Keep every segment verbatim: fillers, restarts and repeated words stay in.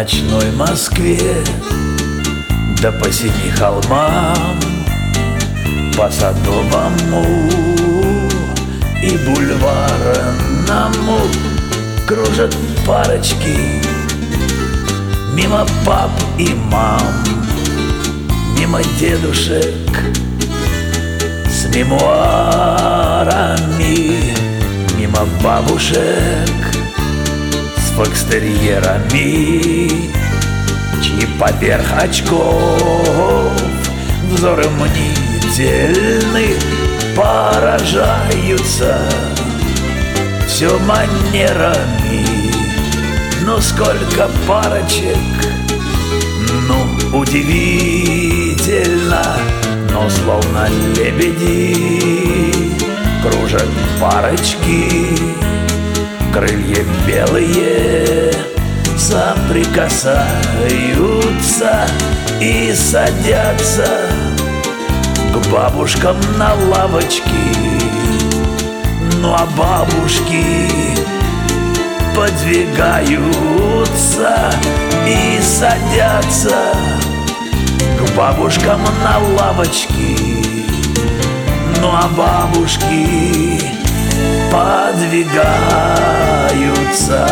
ночной Москве, да по семи холмам, по Садовому и Бульварному кружат парочки мимо пап и мам, мимо дедушек с мемуарами, мимо бабушек с фокстерьерами, чьи поверх очков взоры мнительны поражаются все манерами. Ну сколько парочек, ну удивительно, но словно лебеди кружат парочки, крылья белые соприкасаются и садятся к бабушкам на лавочки. Ну а бабушки подвигаются и садятся к бабушкам на лавочки. Ну а бабушки подвигаются.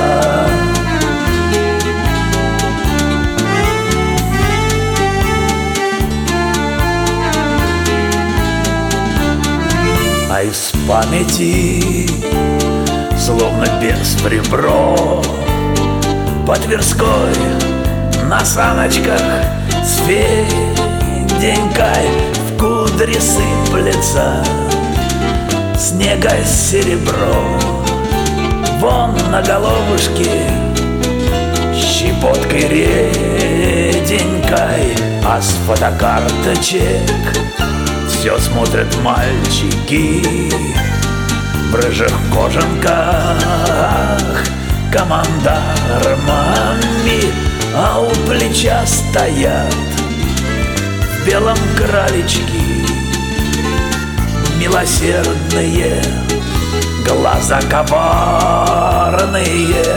А из памяти, словно без в ребро, по Тверской на саночках с Феденькой в кудри сыплется снега серебро. Вон на головушке щепоткой реденькой, а с фотокарточек все смотрят мальчики в рыжих кожанках командармами, а у плеча стоят в белом краличке милосердные глаза коварные.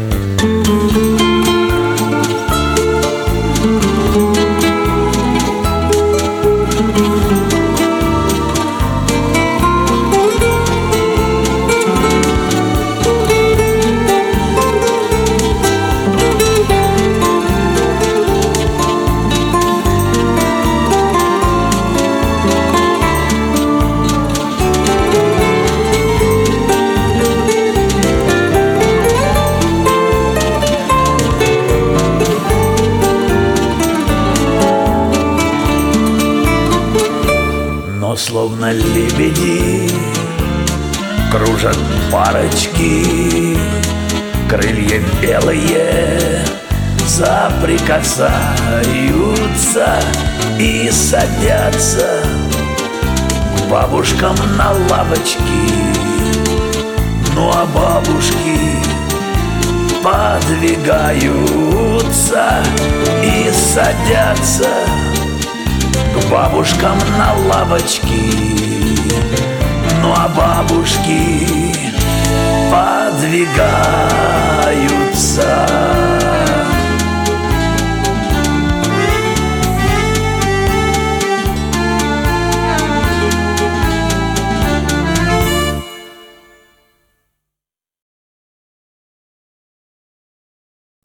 Но словно лебеди кружат парочки, крылья белые соприкасаются и садятся к бабушкам на лавочки. Ну а бабушки подвигаются и садятся к бабушкам на лавочки. Ну а бабушки подвигаются.